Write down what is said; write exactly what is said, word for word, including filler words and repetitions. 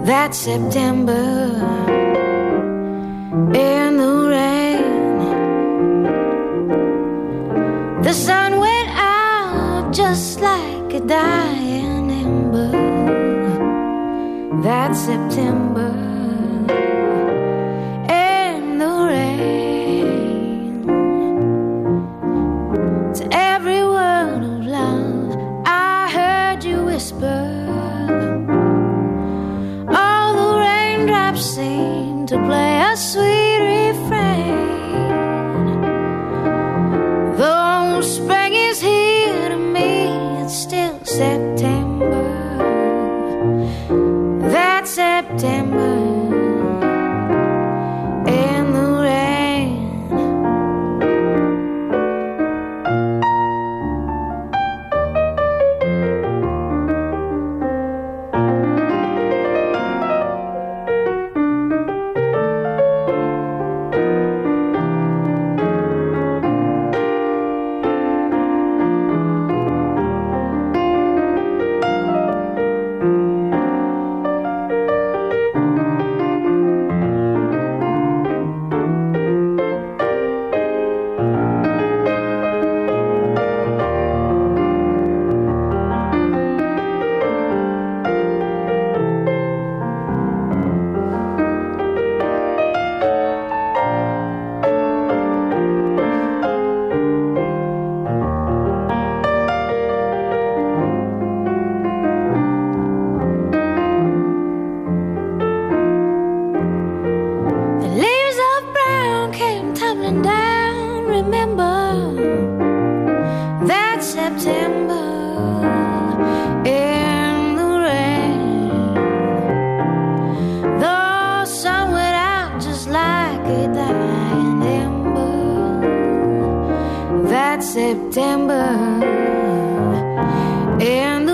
That September in the rain, the sun went out just like a dying ember. That September in the rain, to every word of love I heard you whisper. Seem to play a sweet refrain. Though spring is here to me, it's still September. That September in the rain. September in the